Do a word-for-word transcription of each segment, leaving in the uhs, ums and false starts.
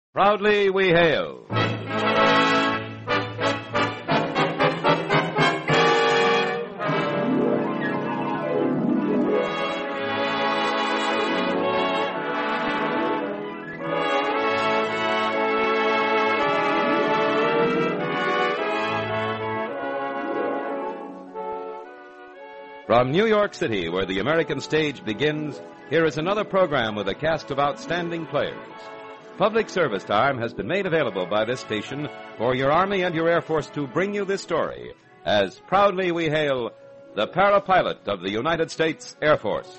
Proudly we hail. From New York City, where the American stage begins, here is another program with a cast of outstanding players. Public service time has been made available by this station for your Army and your Air Force to bring you this story, as proudly we hail the Parapilot of the United States Air Force.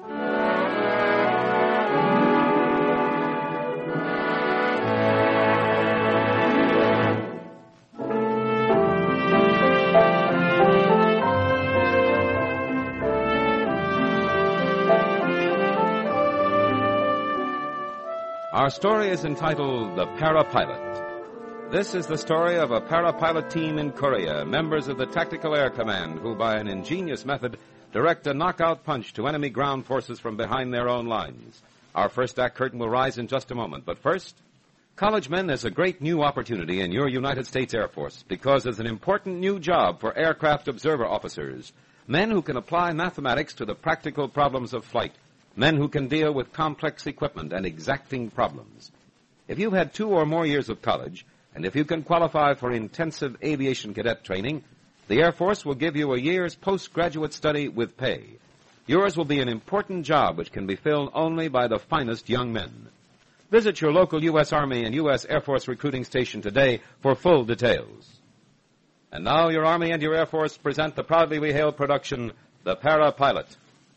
Our story is entitled The Parapilot. This is the story of a parapilot team in Korea, members of the Tactical Air Command, who by an ingenious method direct a knockout punch to enemy ground forces from behind their own lines. Our first act curtain will rise in just a moment, but first, college men, there's a great new opportunity in your United States Air Force because there's an important new job for aircraft observer officers, men who can apply mathematics to the practical problems of flight. Men who can deal with complex equipment and exacting problems. If you've had two or more years of college, and if you can qualify for intensive aviation cadet training, the Air Force will give you a year's postgraduate study with pay. Yours will be an important job which can be filled only by the finest young men. Visit your local U S Army and U S Air Force recruiting station today for full details. And now your Army and your Air Force present the proudly we hail production, The Parapilot.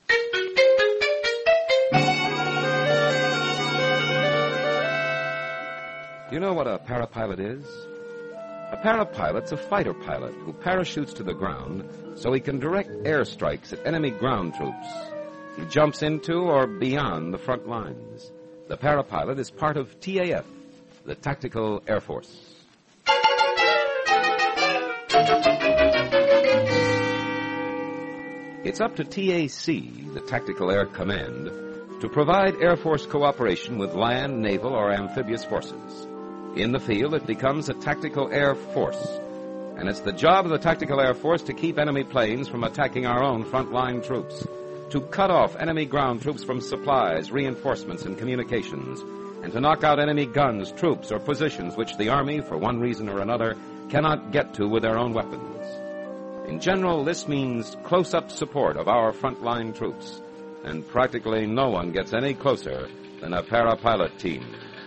Do you know what a parapilot is? A parapilot's a fighter pilot who parachutes to the ground so he can direct airstrikes at enemy ground troops. He jumps into or beyond the front lines. The parapilot is part of T A F, the Tactical Air Force. It's up to T A C, the Tactical Air Command, to provide Air Force cooperation with land, naval, or amphibious forces. In the field, it becomes a Tactical Air Force, and it's the job of the Tactical Air Force to keep enemy planes from attacking our own frontline troops, to cut off enemy ground troops from supplies, reinforcements, and communications, and to knock out enemy guns, troops, or positions which the Army, for one reason or another, cannot get to with their own weapons. In general, this means close-up support of our frontline troops, and practically no one gets any closer than a parapilot team.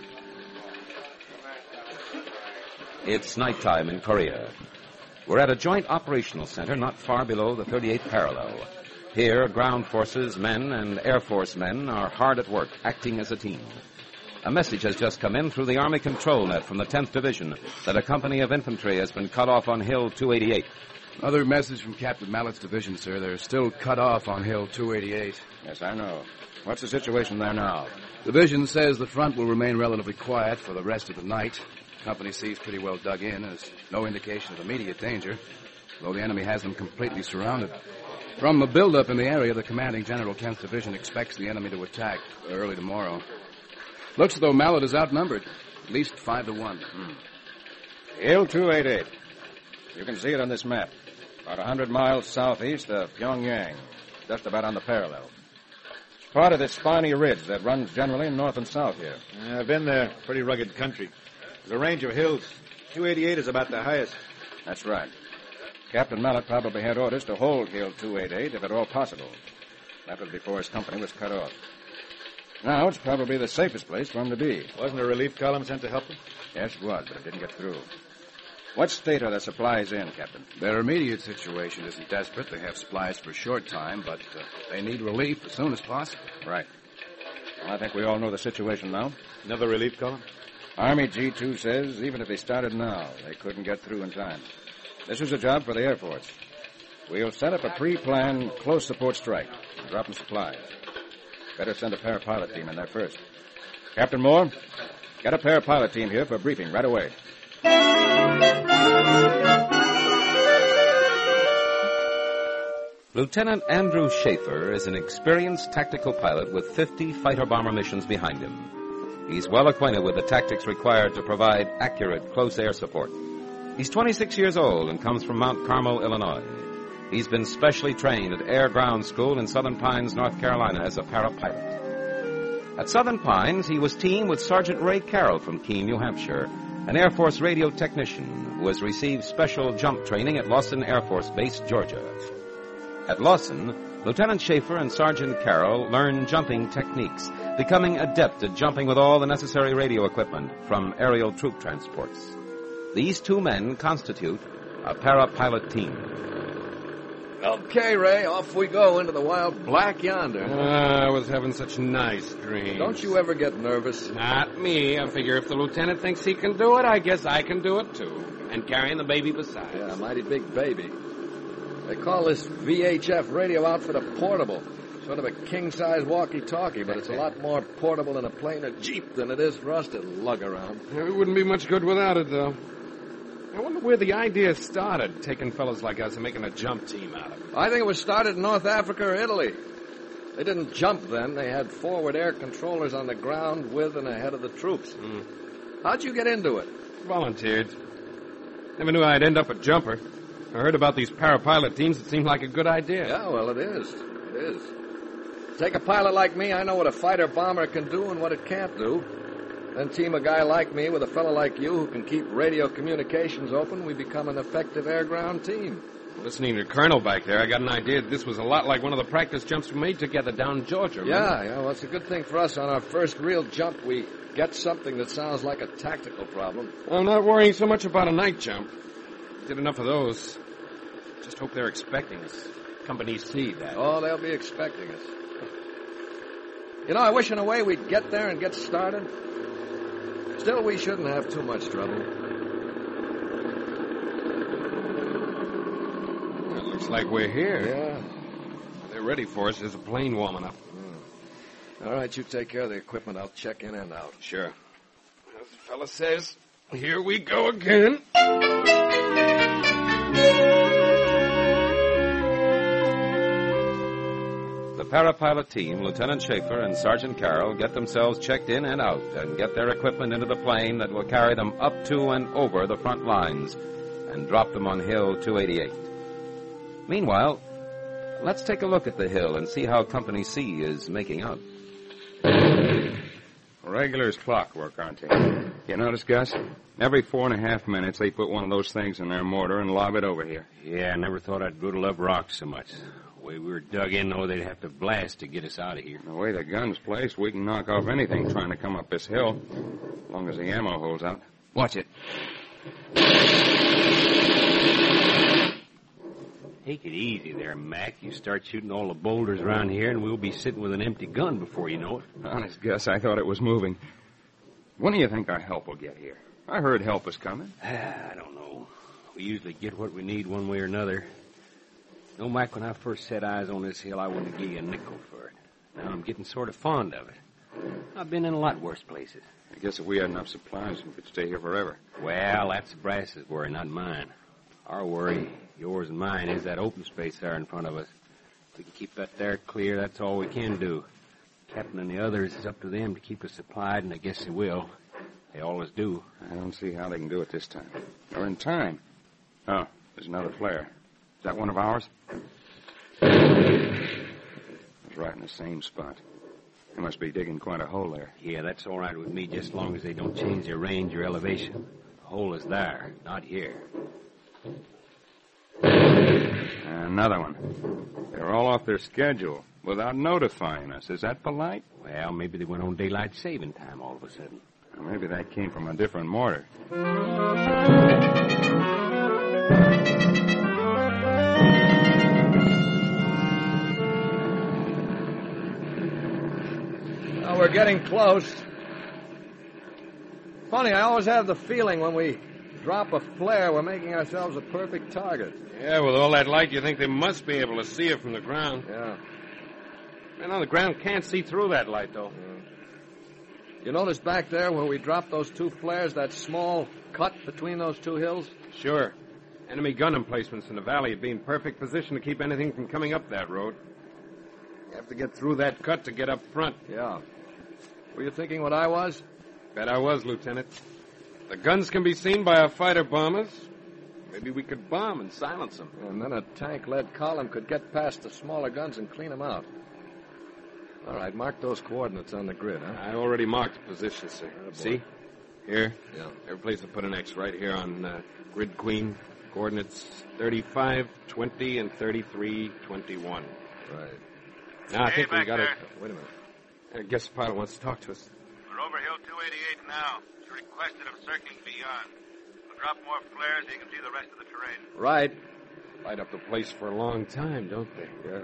It's nighttime in Korea. We're at a joint operational center not far below the thirty-eighth parallel. Here, ground forces men and Air Force men are hard at work, acting as a team. A message has just come in through the Army control net from the tenth Division that a company of infantry has been cut off on Hill two eighty-eight. Another message from Captain Mallett's division, sir. They're still cut off on Hill two eighty-eight. Yes, I know. What's the situation there now? Division says the front will remain relatively quiet for the rest of the night. Company C's pretty well dug in. There's no indication of immediate danger, though the enemy has them completely surrounded. From the buildup in the area, the commanding general, tenth Division, expects the enemy to attack early tomorrow. Looks as though Mallett is outnumbered, at least five to one. Hmm. Hill two eighty-eight. You can see it on this map. About a hundred miles southeast of Pyongyang, just about on the parallel. It's part of this spiny ridge that runs generally north and south here. Yeah, I've been there. Pretty rugged country. There's a range of hills. two eighty-eight is about the highest. That's right. Captain Mallet probably had orders to hold Hill two eighty-eight if at all possible. That was before his company was cut off. Now it's probably the safest place for him to be. Wasn't a relief column sent to help him? Yes, it was, but it didn't get through. What state are the supplies in, Captain? Their immediate situation isn't desperate. They have supplies for a short time, but uh, they need relief as soon as possible. Right. Well, I think we all know the situation now. Another relief column? Army G two says even if they started now, they couldn't get through in time. This is a job for the Air Force. We'll set up a pre-planned close support strike and drop in supplies. Better send a parapilot team in there first. Captain Moore, get a parapilot team here for a briefing right away. Lieutenant Andrew Schaefer is an experienced tactical pilot with fifty fighter bomber missions behind him. He's well acquainted with the tactics required to provide accurate close air support. He's twenty-six years old and comes from Mount Carmel, Illinois. He's been specially trained at Air Ground School in Southern Pines, North Carolina as a parapilot. At Southern Pines, he was teamed with Sergeant Ray Carroll from Keene, New Hampshire, an Air Force radio technician who has received special jump training at Lawson Air Force Base, Georgia. At Lawson, Lieutenant Schaefer and Sergeant Carroll learned jumping techniques, becoming adept at jumping with all the necessary radio equipment from aerial troop transports. These two men constitute a parapilot team. Okay, Ray, off we go into the wild black yonder. Uh, I was having such nice dreams. Don't you ever get nervous? Not me. I figure if the lieutenant thinks he can do it, I guess I can do it, too. And carrying the baby besides. Yeah, a mighty big baby. They call this V H F radio outfit a portable. Sort of a king-size walkie-talkie, but it's a lot more portable in a plane or Jeep than it is for us to lug around. Yeah, we wouldn't be much good without it, though. I wonder where the idea started, taking fellas like us and making a jump team out of it. I think it was started in North Africa or Italy. They didn't jump then. They had forward air controllers on the ground with and ahead of the troops. Mm. How'd you get into it? Volunteered. Never knew I'd end up a jumper. I heard about these parapilot teams. It seemed like a good idea. Yeah, well, it is. It is. Take a pilot like me, I know what a fighter bomber can do and what it can't do. Then team a guy like me with a fellow like you who can keep radio communications open, we become an effective air-ground team. Listening to Colonel back there, I got an idea that this was a lot like one of the practice jumps we made together down in Georgia. Remember? Yeah, yeah, well, it's a good thing for us. On our first real jump, we get something that sounds like a tactical problem. I'm not worrying so much about a night jump. Did enough of those. Just hope they're expecting us. Company C, that. Oh, they'll be expecting us. You know, I wish in a way we'd get there and get started. Still, we shouldn't have too much trouble. It looks like we're here. Yeah. They're ready for us. There's a plane warming up. Mm. All right, you take care of the equipment. I'll check in and out. Sure. As the fella says, here we go again. The parapilot team, Lieutenant Schaefer and Sergeant Carroll, get themselves checked in and out and get their equipment into the plane that will carry them up to and over the front lines and drop them on Hill two eighty-eight. Meanwhile, let's take a look at the hill and see how Company C is making out. Regular as clockwork, aren't they? You notice, Gus? Every four and a half minutes, they put one of those things in their mortar and lob it over here. Yeah, I never thought I'd grow to love rocks so much. The way we were dug in, though, they'd have to blast to get us out of here. The way the gun's placed, we can knock off anything trying to come up this hill, as long as the ammo holds out. Watch it. Take it easy there, Mac. You start shooting all the boulders around here, and we'll be sitting with an empty gun before you know it. Honest, Gus, I thought it was moving. When do you think our help will get here? I heard help was coming. I don't know. We usually get what we need one way or another. No, Mac, when I first set eyes on this hill, I wouldn't give you a nickel for it. Now I'm getting sort of fond of it. I've been in a lot worse places. I guess if we had enough supplies, we could stay here forever. Well, that's the brass's worry, not mine. Our worry, yours and mine, is that open space there in front of us. If we can keep that there clear, that's all we can do. Captain and the others, it's up to them to keep us supplied, and I guess they will. They always do. I don't see how they can do it this time. Or in time. Oh, there's another flare. Is that one of ours? It's right in the same spot. They must be digging quite a hole there. Yeah, that's all right with me, just as long as they don't change their range or elevation. The hole is there, not here. Another one. They're all off their schedule without notifying us. Is that polite? Well, maybe they went on daylight saving time all of a sudden. Or maybe that came from a different mortar. Well, we're getting close. Funny, I always have the feeling when we drop a flare, we're making ourselves a perfect target. Yeah, with all that light, you think they must be able to see it from the ground. Yeah. Man, on the ground can't see through that light, though. Yeah. You notice back there where we dropped those two flares, that small cut between those two hills? Sure. Enemy gun emplacements in the valley would be in perfect position to keep anything from coming up that road. You have to get through that cut to get up front. Yeah. Were you thinking what I was? Bet I was, Lieutenant. The guns can be seen by our fighter bombers. Maybe we could bomb and silence them. And then a tank-led column could get past the smaller guns and clean them out. All right, mark those coordinates on the grid, huh? I already marked the position, sir. See? Here? Yeah. Every place I put an X right here on uh, Grid Queen. Coordinates thirty-five, twenty, and thirty-three, twenty-one. Right. Now, I Hey, think we back got it. there. Wait a minute. I guess the pilot wants to talk to us. We're over Hill two eighty-eight now. It's requested of circling beyond. We'll drop more flares so you can see the rest of the terrain. Right. Light up the place for a long time, don't they? Yeah.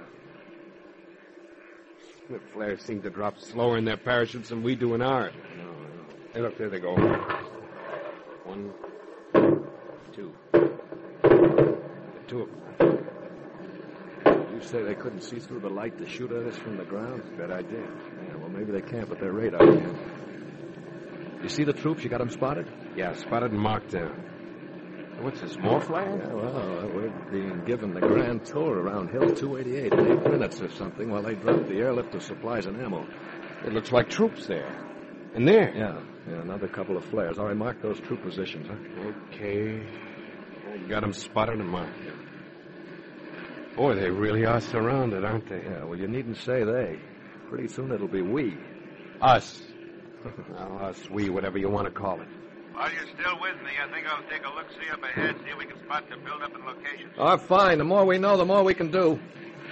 The flares seem to drop slower in their parachutes than we do in ours. No, no. Hey, look, there they go. One, two. Two of them. You say they couldn't see through the light to shoot at us from the ground? Bet I did. Yeah, well, maybe they can't, but their radar can. You see the troops? You got them spotted? Yeah, spotted and marked down. What's this, more flares? Yeah, well, we're being given the grand tour around Hill two eighty-eight in eight minutes or something while they drop the airlift of supplies and ammo. It looks like troops there. And there. Yeah, yeah, another couple of flares. All right, mark those troop positions, huh? Okay. I got them spotted and marked. Boy, they really are surrounded, aren't they? Yeah, well, you needn't say they. Pretty soon it'll be we. Us. Well, us, we, whatever you want to call it. While you're still with me, I think I'll take a look-see up ahead, see if we can spot the build-up and locations. Oh, fine. The more we know, the more we can do.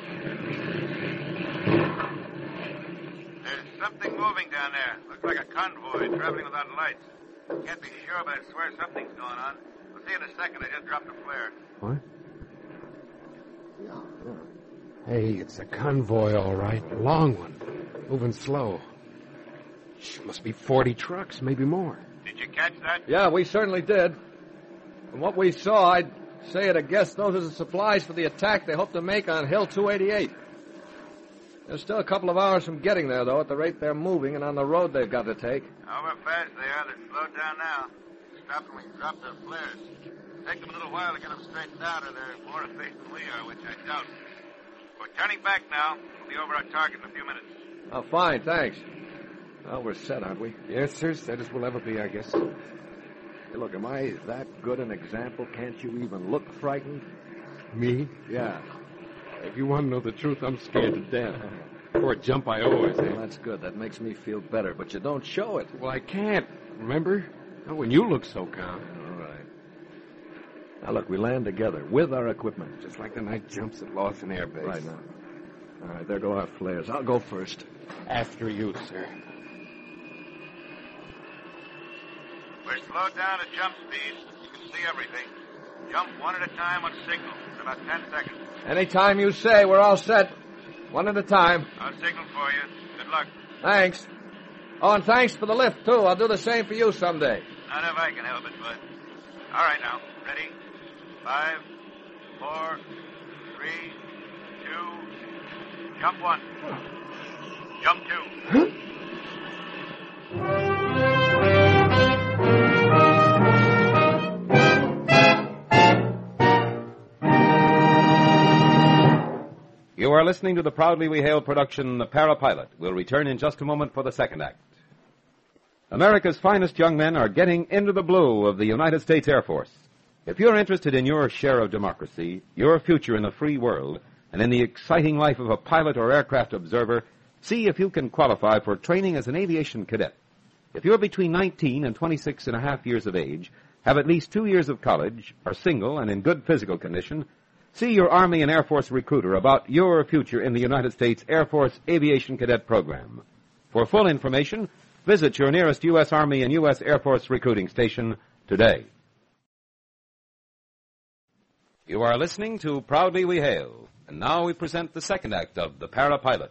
There's something moving down there. Looks like a convoy traveling without lights. Can't be sure, but I swear something's going on. We'll see in a second. I just dropped a flare. What? Hey, it's a convoy, all right. A long one. Moving slow. Shh, must be forty trucks, maybe more. Did you catch that? Yeah, we certainly did. From what we saw, I'd say at a guess those are the supplies for the attack they hope to make on Hill two eighty-eight. They're still a couple of hours from getting there, though, at the rate they're moving and on the road they've got to take. However fast they are, they're slowed down now. Stopped when we dropped their flares. Take them a little while to get them straightened out, or they're more efficient than we are, which I doubt. We're turning back now. We'll be over our target in a few minutes. Oh, fine, thanks. Well, we're set, aren't we? Yes, sir. Set as we'll ever be, I guess. Hey, look, am I that good an example? Can't you even look frightened? Me? Yeah. If you want to know the truth, I'm scared to death. For a jump, I always Well, am. that's good. That makes me feel better, but you don't show it. Well, I can't. Remember? Not when you look so calm. All right. Now, look, we land together with our equipment. Just like the night jumps at Lawson Air Base. Right now. All right, there go our flares. I'll go first. After you, sir. We're slowed down at jump speed. You can see everything. Jump one at a time on signal. In about ten seconds. Anytime you say, we're all set. One at a time. I'll signal for you. Good luck. Thanks. Oh, and thanks for the lift, too. I'll do the same for you someday. Not if I can help it, bud. All right, now. Ready? Five, four, three, two. Jump one. Jump two. You are listening to the Proudly We Hail production, The Parapilot. We'll return in just a moment for the second act. America's finest young men are getting into the blue of the United States Air Force. If you're interested in your share of democracy, your future in the free world, and in the exciting life of a pilot or aircraft observer, see if you can qualify for training as an aviation cadet. If you're between nineteen and twenty-six and a half years of age, have at least two years of college, are single and in good physical condition, see your Army and Air Force recruiter about your future in the United States Air Force Aviation Cadet Program. For full information, visit your nearest U S. Army and U S. Air Force recruiting station today. You are listening to Proudly We Hail, and now we present the second act of The Parapilot.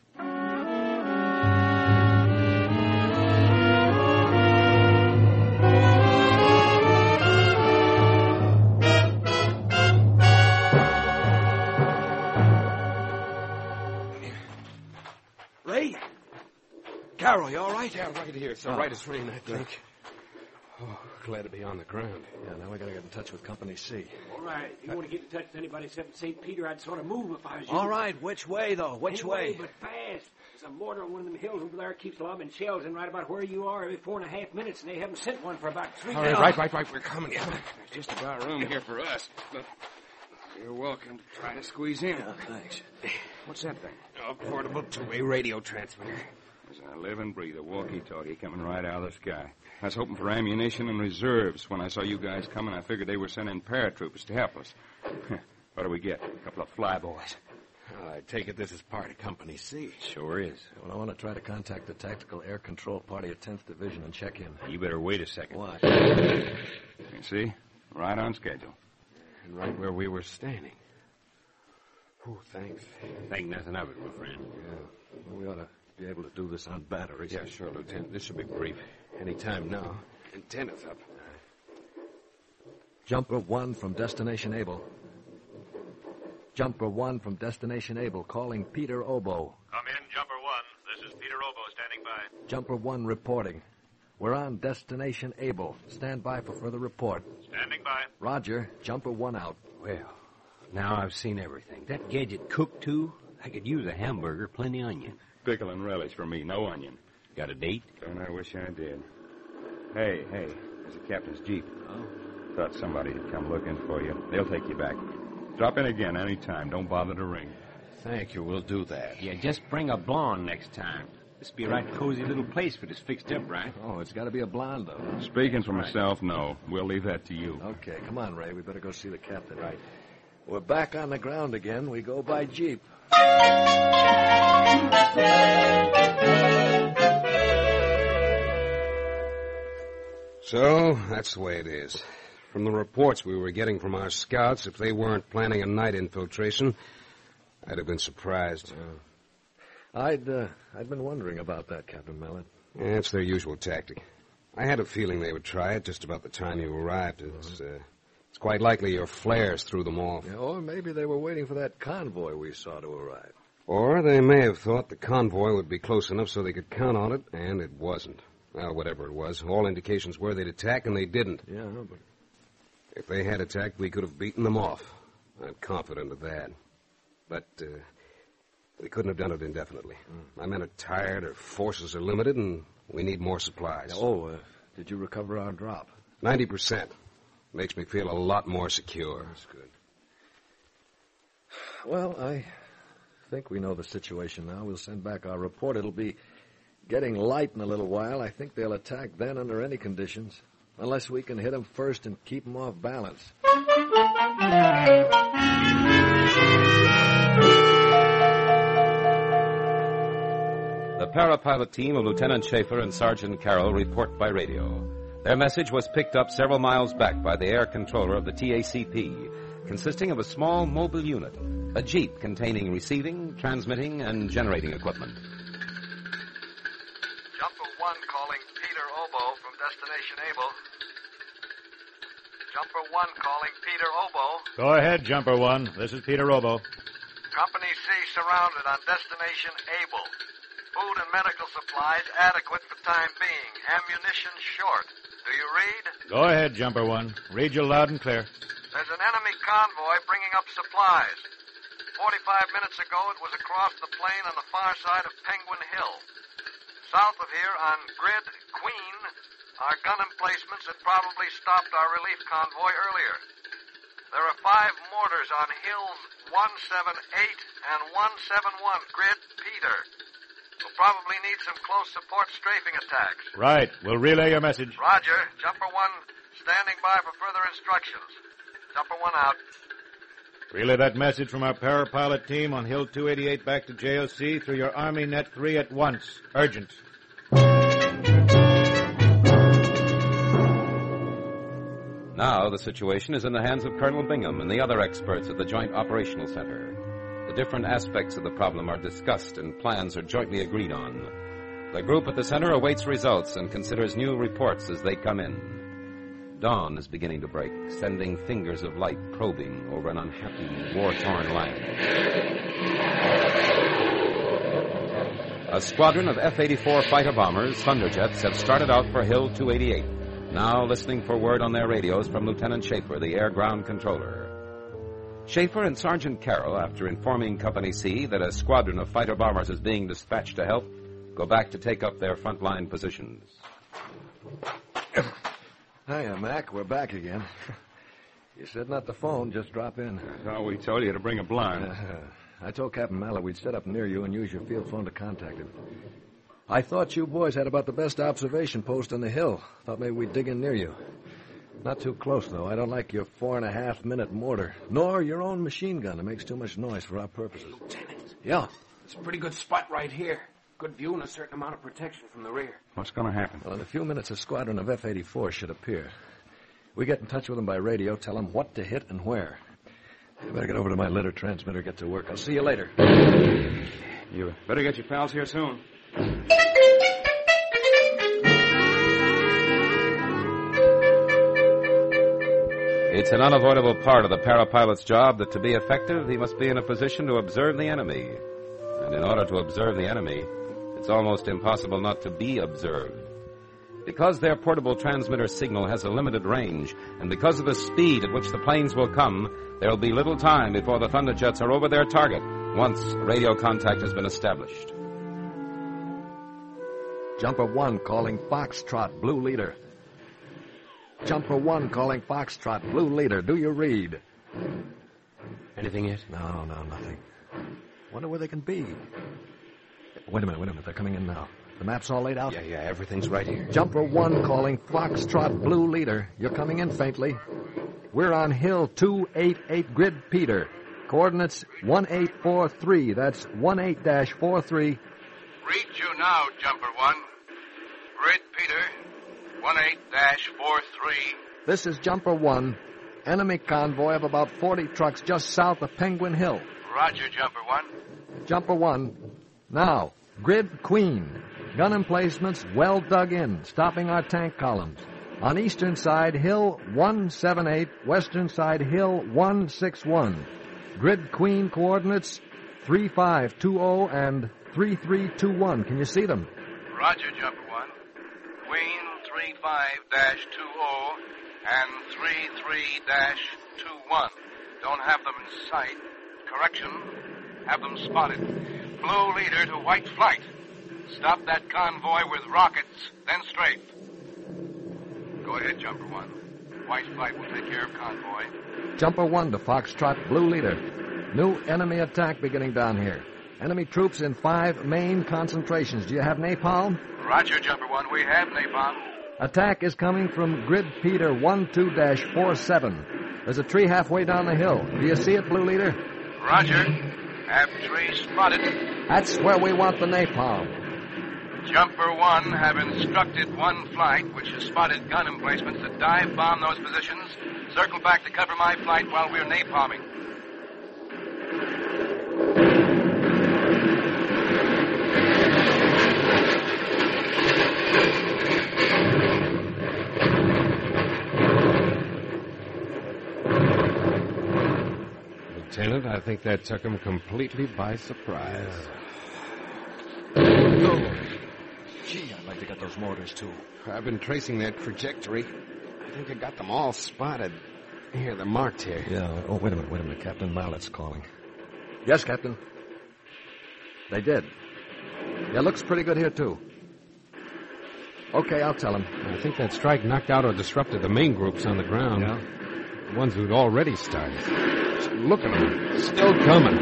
Ray? Carol, you all right? Yeah, right here. It's all Oh. right as rain, I think. Oh, glad to be on the ground. Yeah, now we got to get in touch with Company C. All right. You want to get in touch with anybody except Saint Peter, I'd sort of move if I was you. All right, which way, though? Which Any way? but fast. a mortar on one of them hills over there keeps lobbing shells in right about where you are every four and a half minutes, and they haven't sent one for about three All right, days. right, right, right. We're coming. Yeah. There's just about room here for us, but you're welcome to try to squeeze in. Yeah, thanks. What's that thing? A portable two-way radio transmitter. There's a live and breathe, a walkie-talkie coming right out of the sky. I was hoping for ammunition and reserves. When I saw you guys coming, I figured they were sending paratroopers to help us. What do we get? A couple of flyboys. Well, I take it this is part of Company C. Sure is. Well, I want to try to contact the Tactical Air Control Party of tenth Division and check in. You better wait a second. Why? You see? Right on schedule. And right where we were standing. Oh, thanks. Think nothing of it, my friend. Yeah. Well, we ought to be able to do this on batteries. Yeah, sure, Lieutenant. This should be brief. Any time now. Antenna's up. Jumper one from Destination Able. Jumper one from Destination Able, calling Peter Oboe. Come in, Jumper One. This is Peter Oboe standing by. Jumper one reporting. We're on Destination Able. Stand by for further report. Standing by. Roger. Jumper one out. Well, now I've seen everything. That gadget cooked, too? I could use a hamburger, plenty onion. Pickle and relish for me, no onion. Got a date? And I wish I did. Hey, hey, there's the captain's jeep. Oh? Thought somebody had come looking for you. They'll take you back. Drop in again any time. Don't bother to ring. Thank you. We'll do that. Yeah, just bring a blonde next time. This be a right cozy little place for this fixed up, right? Oh, it's got to be a blonde, though. Speaking for myself, no. We'll leave that to you. Okay, come on, Ray. We better go see the captain. Right. We're back on the ground again. We go by jeep. So, that's the way it is. From the reports we were getting from our scouts, if they weren't planning a night infiltration, I'd have been surprised. Yeah. I'd, uh, I'd been wondering about that, Captain Mallet. Yeah, it's their usual tactic. I had a feeling they would try it just about the time you arrived. It's, uh, it's quite likely your flares threw them off. Yeah, or maybe they were waiting for that convoy we saw to arrive. Or they may have thought the convoy would be close enough so they could count on it, and it wasn't. Well, whatever it was, all indications were they'd attack, and they didn't. Yeah, but... If they had attacked, we could have beaten them off. I'm confident of that. But uh, we couldn't have done it indefinitely. Mm. My men are tired, our forces are limited, and we need more supplies. Oh, uh, did you recover our drop? Ninety percent. Makes me feel a lot more secure. That's good. Well, I think we know the situation now. We'll send back our report. It'll be getting light in a little while. I think they'll attack then under any conditions. Unless we can hit them first and keep them off balance. The parapilot team of Lieutenant Schaefer and Sergeant Carroll report by radio. Their message was picked up several miles back by the air controller of the T A C P, consisting of a small mobile unit, a jeep containing receiving, transmitting, and generating equipment. Jumper one calling Peter Oboe from Destination Able. Jumper one calling Peter Oboe. Go ahead, Jumper one. This is Peter Oboe. Company C surrounded on Destination Able. Food and medical supplies adequate for time being. Ammunition short. Do you read? Go ahead, Jumper one. Read you loud and clear. There's an enemy convoy bringing up supplies. Forty-five minutes ago, it was across the plain on the far side of Penguin Hill. South of here, on Grid Queen, our gun emplacements had probably stopped our relief convoy earlier. There are five mortars on hills one seven eight and one seven one, Grid Peter. We'll probably need some close support strafing attacks. Right. We'll relay your message. Roger. Jumper one standing by for further instructions. Jumper one out. Relay that message from our parapilot team on Hill two eighty-eight back to J O C through your Army Net three at once. Urgent. Now the situation is in the hands of Colonel Bingham and the other experts at the Joint Operational Center. The different aspects of the problem are discussed and plans are jointly agreed on. The group at the center awaits results and considers new reports as they come in. Dawn is beginning to break, sending fingers of light probing over an unhappy, war-torn land. A squadron of F eighty-four fighter bombers, Thunderjets, have started out for Hill two eighty-eight, now listening for word on their radios from Lieutenant Schaefer, the air-ground controller. Schaefer and Sergeant Carroll, after informing Company C that a squadron of fighter bombers is being dispatched to help, go back to take up their frontline positions. Hiya, Mac. We're back again. You said not the phone, just drop in. Oh, we told you to bring a blind. Uh, I told Captain Mallet we'd set up near you and use your field phone to contact him. I thought you boys had about the best observation post on the hill. Thought maybe we'd dig in near you. Not too close, though. I don't like your four and a half minute mortar, nor your own machine gun. It makes too much noise for our purposes. Lieutenant. Yeah. It's a pretty good spot right here. Good view and a certain amount of protection from the rear. What's going to happen? Well, in a few minutes, a squadron of F eighty-fours should appear. We get in touch with them by radio, tell them what to hit and where. I better get over to my litter transmitter, get to work. I'll see you later. You better get your pals here soon. It's an unavoidable part of the parapilot's job that to be effective, he must be in a position to observe the enemy. And in order to observe the enemy, it's almost impossible not to be observed. Because their portable transmitter signal has a limited range, and because of the speed at which the planes will come, there will be little time before the Thunderjets are over their target once radio contact has been established. Jumper one calling Foxtrot, blue leader. Jumper one calling Foxtrot, blue leader. Do you read? Anything yet? No, no, nothing. Wonder where they can be. Wait a minute, wait a minute. They're coming in now. The map's all laid out? Yeah, yeah, everything's right here. Jumper one calling Foxtrot, blue leader. You're coming in faintly. We're on Hill two eighty-eight, Grid Peter. Coordinates one eight four three. That's one eight four three. Read you now, Jumper one. Grid Peter, one eight four three. This is Jumper one. Enemy convoy of about forty trucks just south of Penguin Hill. Roger, Jumper one. Jumper one. Now, Grid Queen. Gun emplacements well dug in, stopping our tank columns. On eastern side, Hill one seventy-eight, western side, Hill one sixty-one. Grid Queen coordinates three five two zero and three three two one. Can you see them? Roger, Jumper one. Queen three five two zero and three three two one. Don't have them in sight. Correction. Have them spotted. Blue leader to white flight. Stop that convoy with rockets, then strafe. Go ahead, Jumper one. White flight will take care of convoy. Jumper one to Foxtrot, blue leader. New enemy attack beginning down here. Enemy troops in five main concentrations. Do you have napalm? Roger, Jumper one. We have napalm. Attack is coming from Grid Peter one two forty-seven. There's a tree halfway down the hill. Do you see it, blue leader? Roger. Have tree spotted. That's where we want the napalm. Jumper one have instructed one flight, which has spotted gun emplacements, to dive bomb those positions. Circle back to cover my flight while we're napalming. Lieutenant, I think that took him completely by surprise. Oh. Gee, I'd like to get those mortars, too. I've been tracing their trajectory. I think I got them all spotted. Here, they're marked here. Yeah. Oh, wait a minute, wait a minute. Captain Mallet's calling. Yes, Captain. They did. Yeah, looks pretty good here, too. Okay, I'll tell him. I think that strike knocked out or disrupted the main groups on the ground. Yeah? The ones who'd already started. Just look at them. Still coming.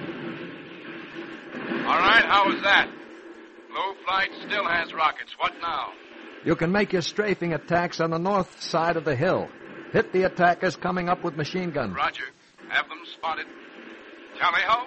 All right, how was that? Blue flight still has rockets. What now? You can make your strafing attacks on the north side of the hill. Hit the attackers coming up with machine guns. Roger. Have them spotted. Tally ho.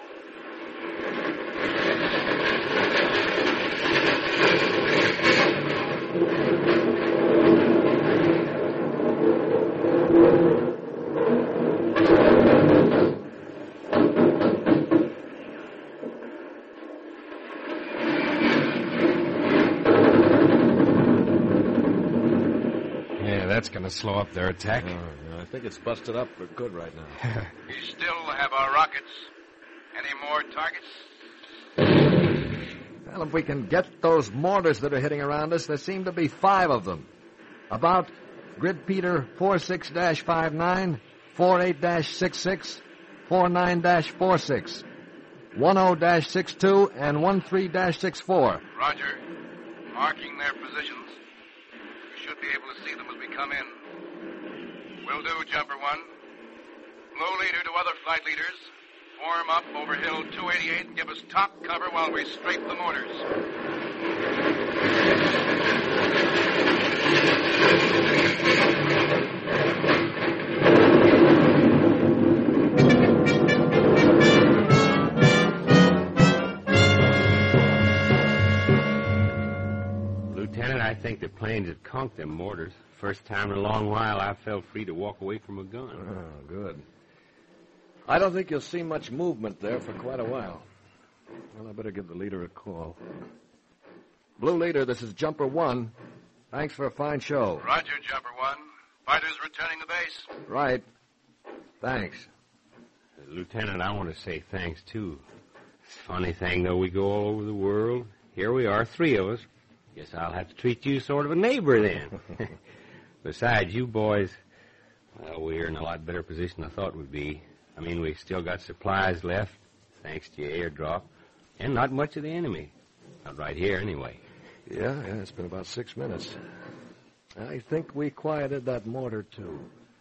That's going to slow up their attack. Oh, no, I think it's busted up for good right now. We still have our rockets. Any more targets? Well, if we can get those mortars that are hitting around us, there seem to be five of them. About Grid Peter four six five nine, four eight six six, four nine four six, one zero six two, and one three six four. Roger. Marking their positions. We should be able to see them as we come in. Will do, Jumper One. Blow leader to other flight leaders. Form up over Hill two eighty-eight and give us top cover while we strafe the mortars. Lieutenant, I think the planes had conked them mortars. First time in a long while I felt free to walk away from a gun. Oh, good. I don't think you'll see much movement there for quite a while. Well, I better give the leader a call. Blue Leader, this is Jumper One. Thanks for a fine show. Roger, Jumper One. Fighters returning to base. Right. Thanks. Lieutenant, I want to say thanks, too. It's a funny thing, though. We go all over the world. Here we are, three of us. Guess I'll have to treat you sort of a neighbor then. Besides, you boys, well, we're in a lot better position than I thought we'd be. I mean, we've still got supplies left, thanks to your airdrop, and not much of the enemy. Not right here, anyway. Yeah, yeah, it's been about six minutes. I think we quieted that mortar, too.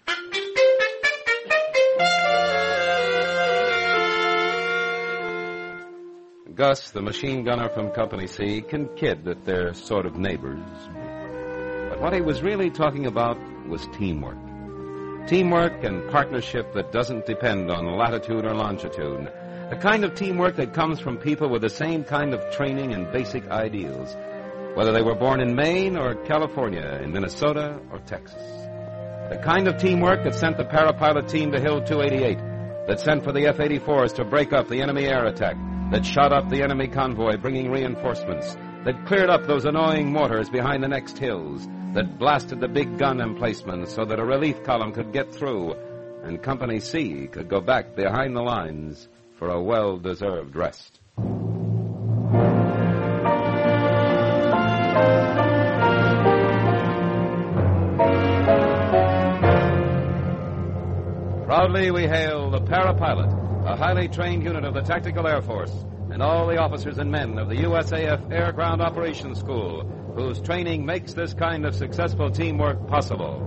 Gus, the machine gunner from Company C, can kid that they're sort of neighbors. But what he was really talking about was teamwork. Teamwork and partnership that doesn't depend on latitude or longitude. The kind of teamwork that comes from people with the same kind of training and basic ideals, whether they were born in Maine or California, in Minnesota or Texas. The kind of teamwork that sent the parapilot team to Hill two eighty-eight, that sent for the F eighty-fours to break up the enemy air attack, that shot up the enemy convoy bringing reinforcements, that cleared up those annoying mortars behind the next hills, that blasted the big gun emplacements so that a relief column could get through and Company C could go back behind the lines for a well-deserved rest. Proudly we hail the Parapilot, a highly trained unit of the Tactical Air Force, and all the officers and men of the U S A F Air Ground Operations School, whose training makes this kind of successful teamwork possible.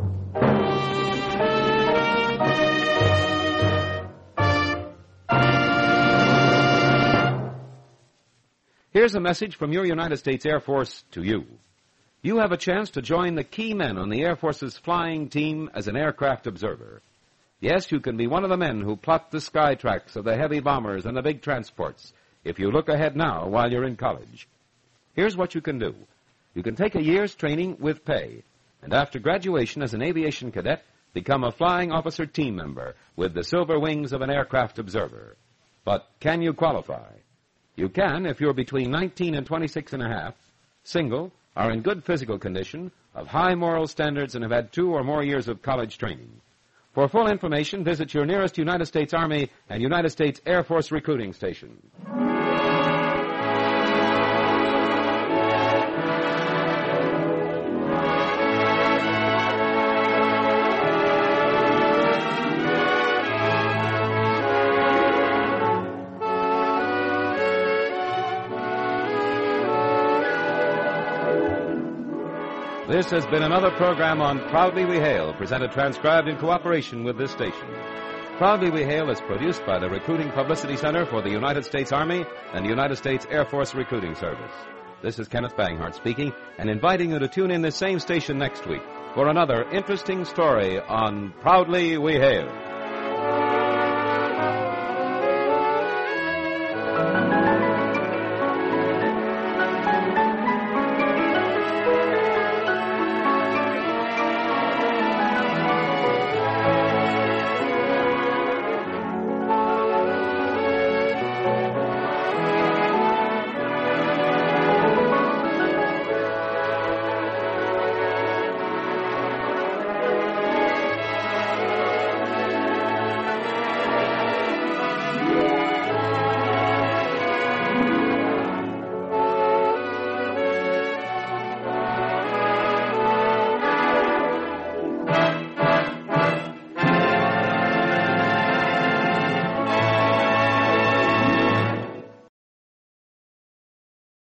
Here's a message from your United States Air Force to you. You have a chance to join the key men on the Air Force's flying team as an aircraft observer. Yes, you can be one of the men who plot the sky tracks of the heavy bombers and the big transports if you look ahead now while you're in college. Here's what you can do. You can take a year's training with pay, and after graduation as an aviation cadet, become a flying officer team member with the silver wings of an aircraft observer. But can you qualify? You can if you're between nineteen and twenty-six and a half, single, are in good physical condition, of high moral standards, and have had two or more years of college training. For full information, visit your nearest United States Army and United States Air Force recruiting station. This has been another program on Proudly We Hail, presented transcribed in cooperation with this station. Proudly We Hail is produced by the Recruiting Publicity Center for the United States Army and the United States Air Force Recruiting Service. This is Kenneth Banghart speaking and inviting you to tune in this same station next week for another interesting story on Proudly We Hail.